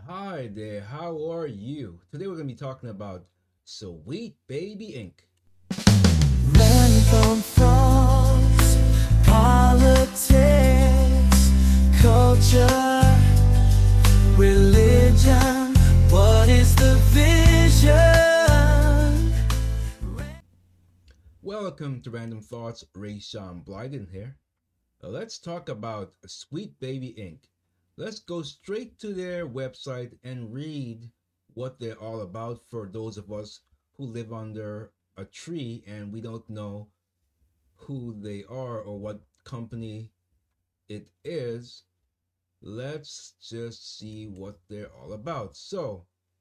Hi there, how are you? Today we're going to be talking about Sweet Baby Inc. Random thoughts, politics, culture, religion. What is the vision? Welcome to Random Thoughts, Ray Sean Blyden here. Let's talk about Sweet Baby Inc. Let's go straight to their website and read what they're all about for those of us who live under a tree and we don't know who they are or what company it is. Let's just see what they're all about. So,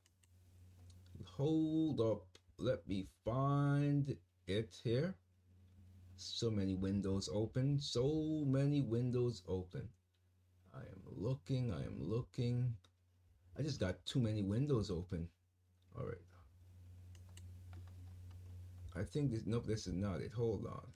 hold up. Let me find it here. So many windows open. So many windows open. I am looking. I just got too many windows open. All right. I think this, nope, this is not it. Hold on.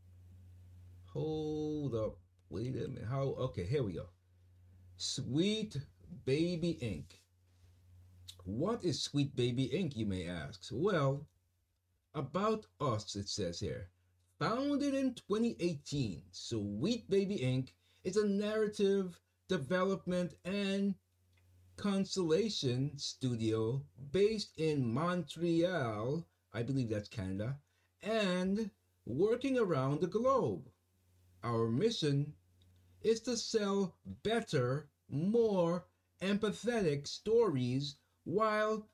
Hold up. Wait a minute. Okay, here we go. Sweet Baby Inc. What is Sweet Baby Inc., you may ask? Well, about us, it says here. Founded in 2018, Sweet Baby Inc. is a narrative development and consolation studio based in Montreal, I believe that's Canada, and working around the globe. Our mission is to sell better, more empathetic stories while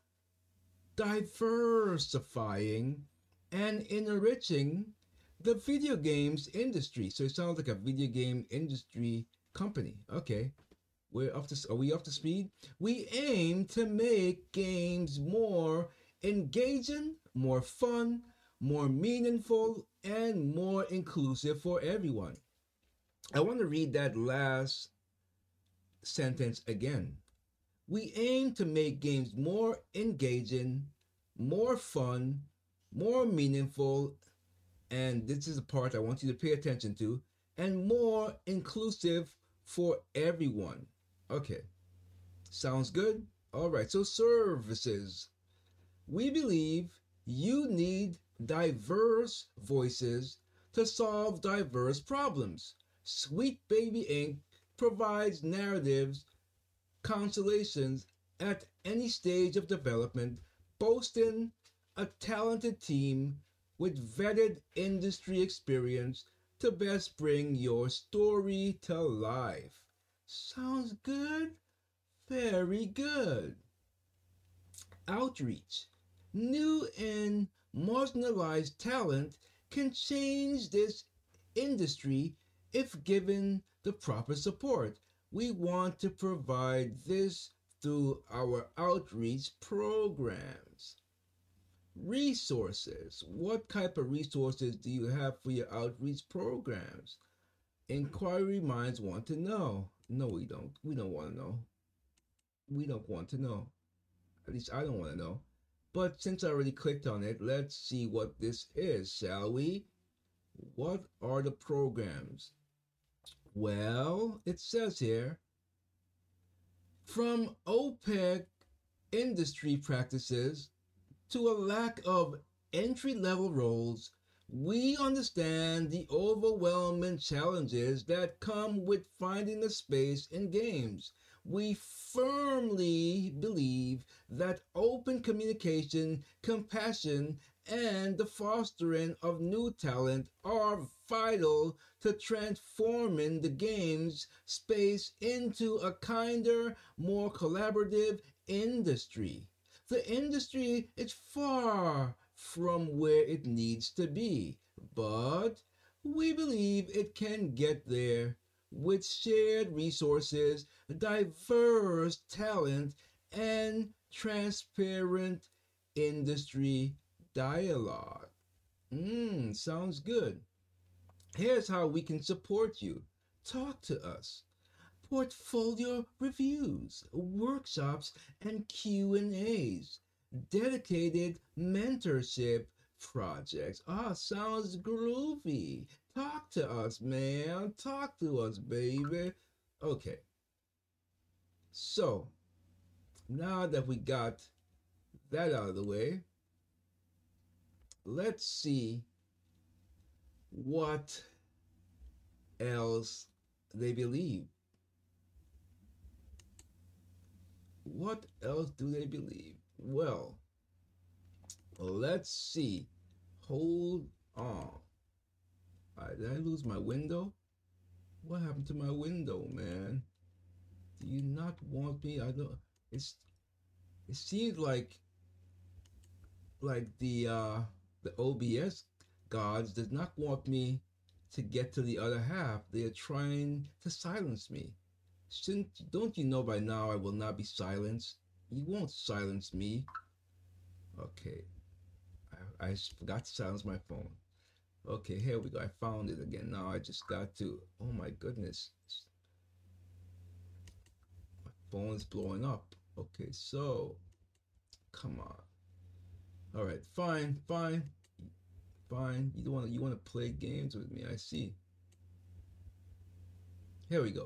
diversifying and enriching the video games industry. So it sounds like a video game industry company. Okay. Are we up to speed? We aim to make games more engaging, more fun, more meaningful, and more inclusive for everyone. I want to read that last sentence again. We aim to make games more engaging, more fun, more meaningful, and this is the part I want you to pay attention to, and more inclusive for everyone. Okay, sounds good? All right, so services. We believe you need diverse voices to solve diverse problems. Sweet Baby Inc. provides narratives, consolations at any stage of development, boasting a talented team with vetted industry experience to best bring your story to life. Sounds good? Very good. Outreach. New and marginalized talent can change this industry if given the proper support. We want to provide this through our outreach programs. Resources. What type of resources do you have for your outreach programs? Inquiry minds want to know. No, we don't. We don't want to know. We don't want to know. At least I don't want to know. But since I already clicked on it, let's see what this is, shall we? What are the programs? Well, it says here from OPEC industry practices to a lack of entry level roles, we understand the overwhelming challenges that come with finding a space in games. We firmly believe that open communication, compassion, and the fostering of new talent are vital to transforming the games space into a kinder, more collaborative industry. The industry is far from where it needs to be, but we believe it can get there with shared resources, diverse talent, and transparent industry dialogue. Sounds good. Here's how we can support you. Talk to us. Portfolio reviews, workshops, and Q&As, dedicated mentorship projects. Sounds groovy. Talk to us, man. Talk to us, baby. Okay. So, Now that we got that out of the way, let's see what else they believe. What else do they believe? Well, let's see. Hold on. Did I lose my window? What happened to my window, man? Do you not want me? I don't. It's. It seems like the OBS gods does not want me to get to the other half. They are trying to silence me. Don't you know by now I will not be silenced? You won't silence me. Okay, I forgot to silence my phone. Okay, here we go. I found it again. Now I just got to. Oh my goodness, my phone is blowing up. Okay, so come on. All right, fine, fine, fine. You want to play games with me? I see. Here we go.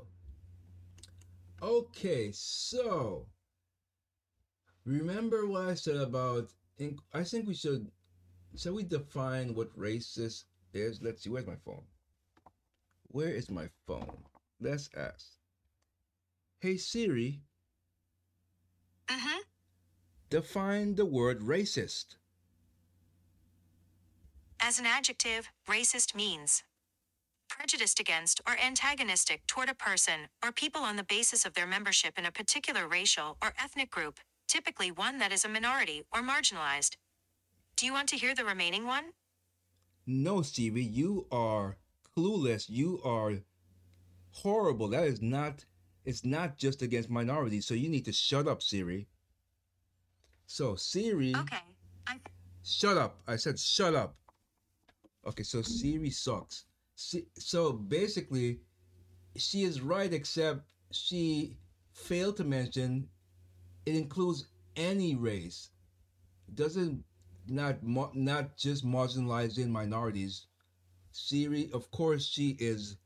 Okay, so remember what I said about. I think we should. Shall we define what racist is? Let's see. Where's my phone? Where is my phone? Let's ask. Hey Siri, Mm-hmm. define the word racist. As an adjective, racist means prejudiced against or antagonistic toward a person or people on the basis of their membership in a particular racial or ethnic group, typically one that is a minority or marginalized. Do you want to hear the remaining one? No, Siri, you are clueless. You are horrible. That is not. It's not just against minorities. So you need to shut up, Siri. So Siri. Okay. Shut up. I said shut up. Okay, so Siri sucks. So basically, she is right, except she failed to mention it includes any race. Doesn't not just marginalizing minorities. Siri, of course, she is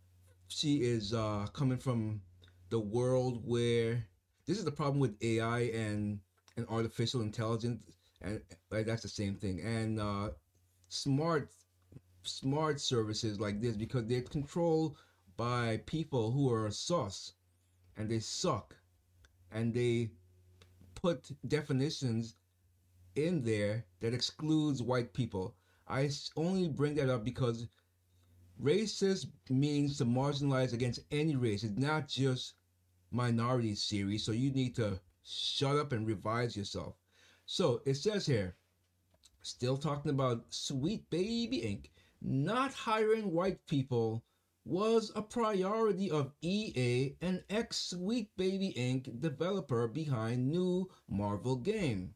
coming from the world where this is the problem with AI and artificial intelligence, and that's the same thing. And smart services like this, because they're controlled by people who are sus and they suck, and they put definitions in there that excludes white people. I only bring that up because racist means to marginalize against any race. It's not just minority series, so you need to shut up and revise yourself. So it says here, still talking about Sweet Baby Inc. Not hiring white people was a priority of EA and ex-Sweet Baby Inc. developer behind new Marvel game.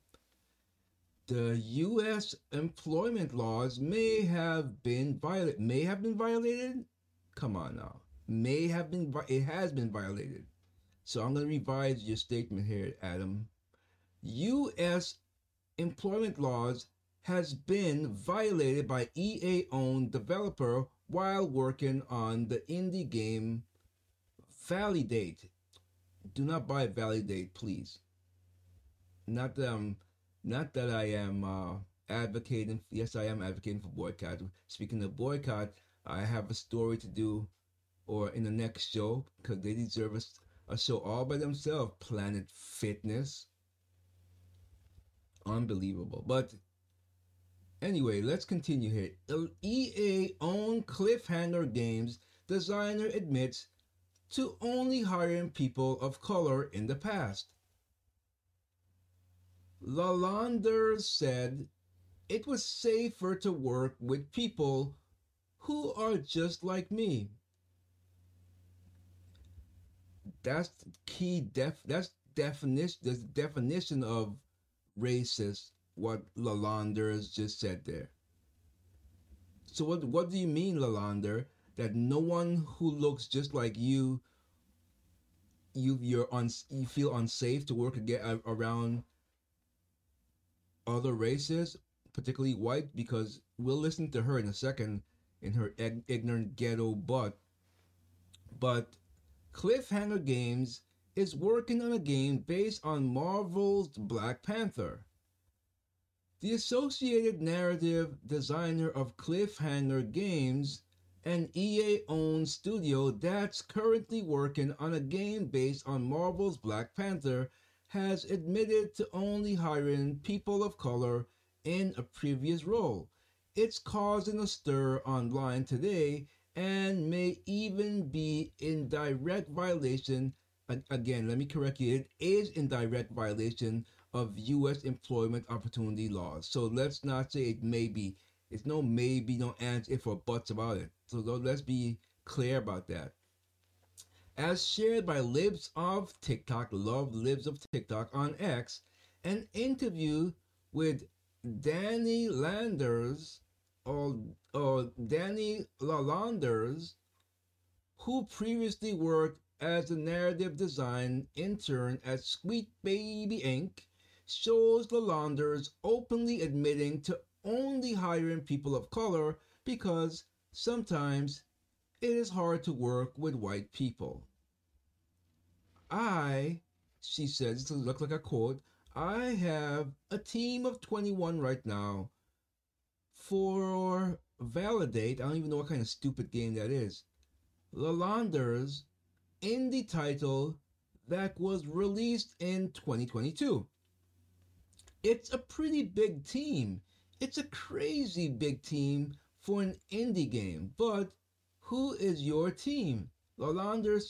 The U.S. employment laws may have been violated. Come on now, it has been violated. So I'm going to revise your statement here, Adam. U.S. employment laws has been violated by EA-owned developer while working on the indie game Validate. Do not buy Validate, please. Not that I am advocating. Yes, I am advocating for boycott. Speaking of boycott, I have a story to do, or in the next show, because they deserve a show all by themselves. Planet Fitness, unbelievable. But anyway, let's continue here. EA-owned Cliffhanger Games designer admits to only hiring people of color in the past. Lalonde said it was safer to work with people who are just like me. That's key that's definition of racist, what Lalonde just said there. So what do you mean, Lalonde? That no one who looks just like you feel unsafe to work around other races, particularly white? Because we'll listen to her in a second in her ignorant ghetto butt. But Cliffhanger Games is working on a game based on Marvel's Black Panther. The associated narrative designer of Cliffhanger Games, an EA owned studio that's currently working on a game based on Marvel's Black Panther, has admitted to only hiring people of color in a previous role. It's causing a stir online today and may even be in direct violation. Again, let me correct you, it is in direct violation of U.S. employment opportunity laws. So let's not say it may be. It's no maybe, no ands, if or buts about it. So let's be clear about that. As shared by Libs of TikTok, love Libs of TikTok on X, an interview with Danny Landers or Danny Lalanders, who previously worked as a narrative design intern at Sweet Baby Inc., shows Lalanders openly admitting to only hiring people of color because sometimes it is hard to work with white people. She says, this looks like a quote, I have a team of 21 right now for Validate. I don't even know what kind of stupid game that is. Lalanders indie title that was released in 2022. It's a pretty big team. It's a crazy big team for an indie game. But who is your team? Lalanders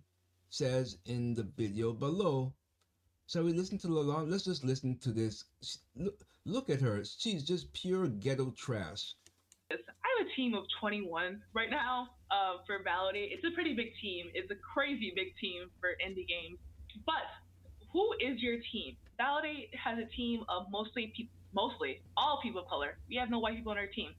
says in the video below. Shall we listen to Lalonde? Let's just listen to this. Look at her. She's just pure ghetto trash. I have a team of 21 right now for Validate. It's a pretty big team. It's a crazy big team for indie games. But who is your team? Validate has a team of mostly all people of color. We have no white people on our team.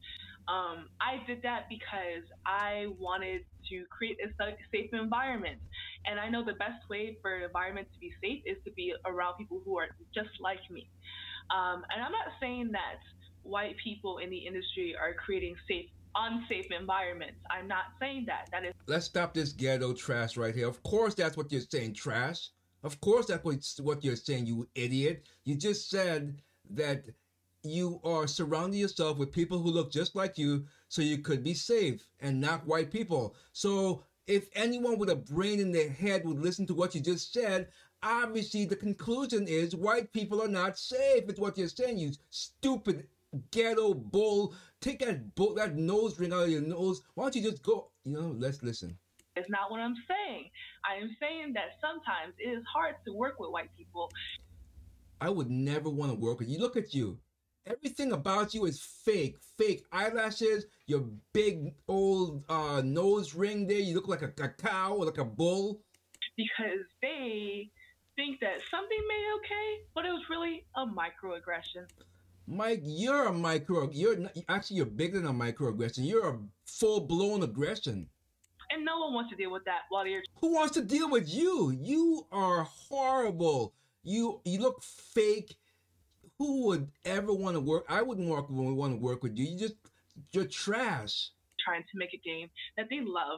I did that because I wanted to create a safe environment. And I know the best way for an environment to be safe is to be around people who are just like me. And I'm not saying that white people in the industry are creating unsafe environments. I'm not saying that. That is. Let's stop this ghetto trash right here. Of course that's what you're saying, trash. Of course that's what you're saying, you idiot. You just said that you are surrounding yourself with people who look just like you so you could be safe and not white people. So if anyone with a brain in their head would listen to what you just said, obviously the conclusion is white people are not safe. It's what you're saying, you stupid ghetto bull. Take that nose ring out of your nose. Why don't you just go? Let's listen. It's not what I'm saying. I am saying that sometimes it is hard to work with white people. I would never want to work with you. Look at you. Everything about you is fake. Fake eyelashes, your big old nose ring there. You look like a cow or like a bull. Because they think that something may be okay, but it was really a microaggression. Mike, you're you're bigger than a microaggression. You're a full-blown aggression. And no one wants to deal with that while you're... Who wants to deal with you? You are horrible. You look fake. Who would ever want to work? I wouldn't want to work with you. You're trash. Trying to make a game that they love.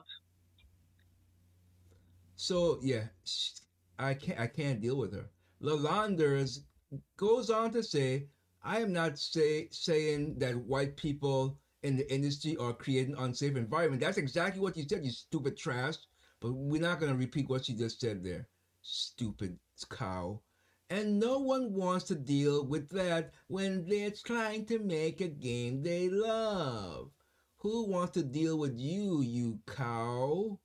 So yeah, I can't deal with her. Lalanders goes on to say, I am not saying that white people in the industry are creating unsafe environment. That's exactly what you said, you stupid trash. But we're not going to repeat what she just said there. Stupid cow. And no one wants to deal with that when they're trying to make a game they love. Who wants to deal with you, you cow?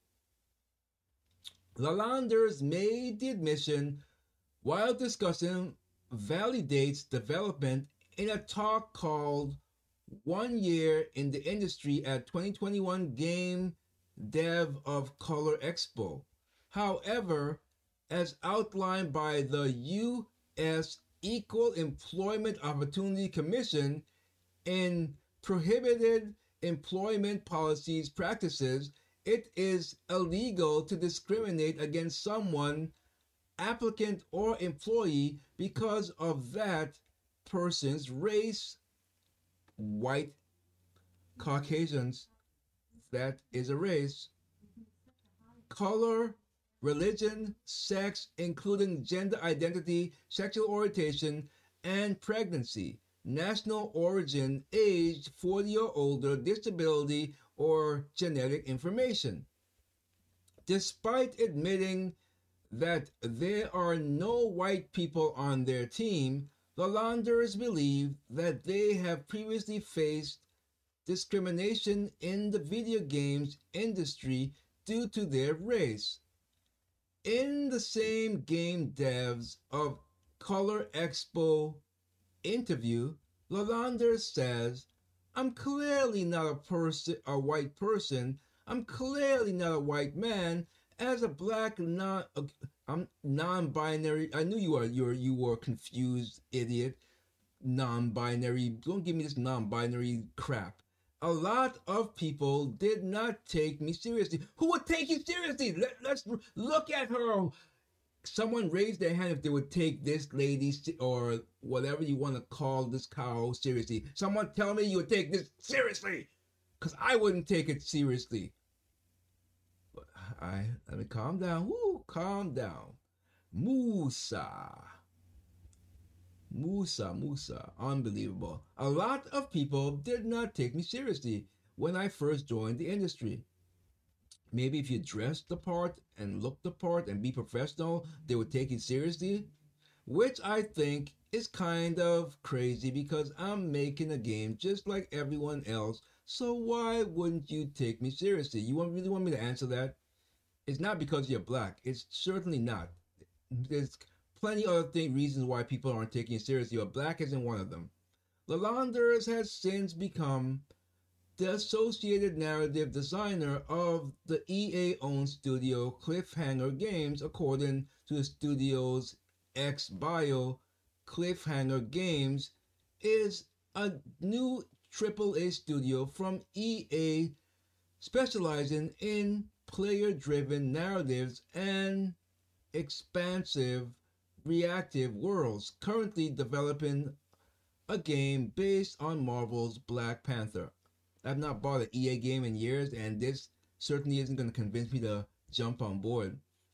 Lalanders made the admission while discussing Validate's development in a talk called 1 Year in the Industry at 2021 Game Dev of Color Expo. However, as outlined by the U.S. Equal Employment Opportunity Commission in Prohibited Employment Policies Practices, it is illegal to discriminate against someone, applicant or employee, because of that person's race. White Caucasians, that is a race. Color, religion, sex, including gender identity, sexual orientation, and pregnancy, national origin, age 40 or older, disability, or genetic information. Despite admitting that there are no white people on their team, the Launders believe that they have previously faced discrimination in the video games industry due to their race. In the same Game Devs of Color Expo interview, Lalander says, I'm clearly not a white person. I'm clearly not a white man. As a black I'm non-binary. I knew you were confused, idiot. Non-binary. Don't give me this non-binary crap. A lot of people did not take me seriously. Who would take you seriously? Let's look at her. Someone raised their hand if they would take this lady or whatever you want to call this cow seriously. Someone tell me you would take this seriously, because I wouldn't take it seriously. But let me calm down. Woo, calm down. Musa, unbelievable. A lot of people did not take me seriously when I first joined the industry. Maybe if you dressed the part and looked the part and be professional, they would take it seriously, which I think is kind of crazy because I'm making a game just like everyone else. So why wouldn't you take me seriously? You really want me to answer that? It's not because you're black. It's certainly not. There's plenty of other reasons why people aren't taking it seriously, but black isn't one of them. Lalanders has since become the associated narrative designer of the EA-owned studio Cliffhanger Games, according to the studio's ex-bio. Cliffhanger Games is a new AAA studio from EA specializing in player-driven narratives and expansive reactive worlds, currently developing a game based on Marvel's Black Panther. I've not bought an EA game in years, and this certainly isn't going to convince me to jump on board.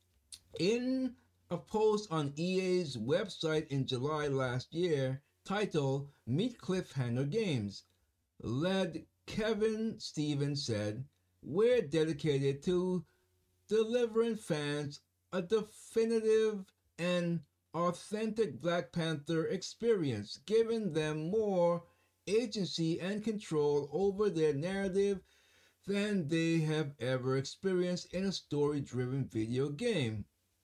In a post on EA's website in July last year, titled Meet Cliffhanger Games, led Kevin Stevens said, we're dedicated to delivering fans a definitive and authentic Black Panther experience, giving them more agency and control over their narrative than they have ever experienced in a story-driven video game.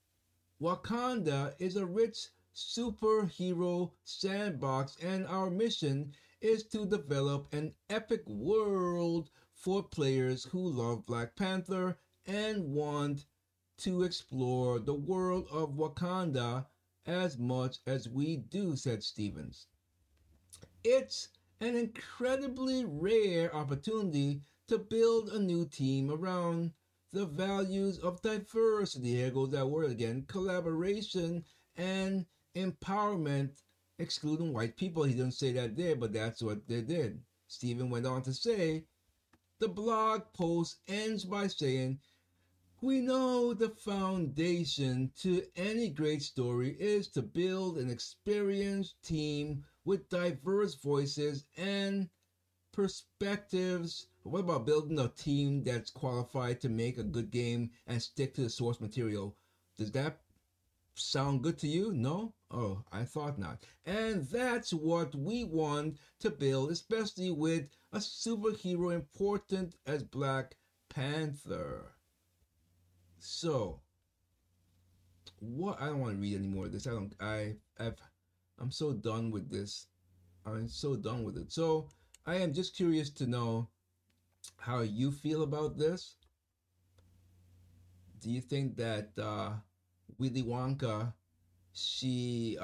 Wakanda is a rich superhero sandbox, and our mission is to develop an epic world for players who love Black Panther and want to explore the world of Wakanda as much as we do, said Stevens. It's an incredibly rare opportunity to build a new team around the values of diversity, here goes that word again, collaboration and empowerment, excluding white people. He didn't say that there, but that's what they did. Stephen went on to say, the blog post ends by saying, we know the foundation to any great story is to build an experienced team with diverse voices and perspectives. What about building a team that's qualified to make a good game and stick to the source material? Does that sound good to you? No? Oh, I thought not. And that's what we want to build, especially with a superhero important as Black Panther. So, what I don't want to read any more of this. I'm so done with this. I'm so done with it. So, I am just curious to know how you feel about this. Do you think that Willy Wonka, she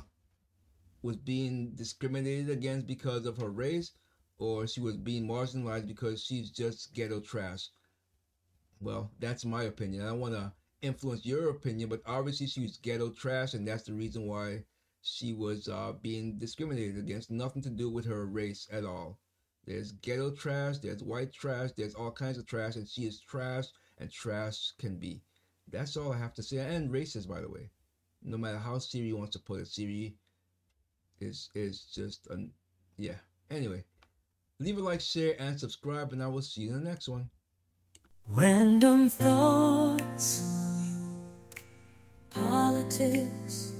was being discriminated against because of her race, or she was being marginalized because she's just ghetto trash? Well, that's my opinion. I don't want to influence your opinion, but obviously she was ghetto trash, and that's the reason why she was being discriminated against. Nothing to do with her race at all. There's ghetto trash, there's white trash, there's all kinds of trash, and she is trash, and trash can be. That's all I have to say. And racist, by the way. No matter how Siri wants to put it, Siri is just an yeah. Anyway, leave a like, share, and subscribe, and I will see you in the next one. Random thoughts, politics,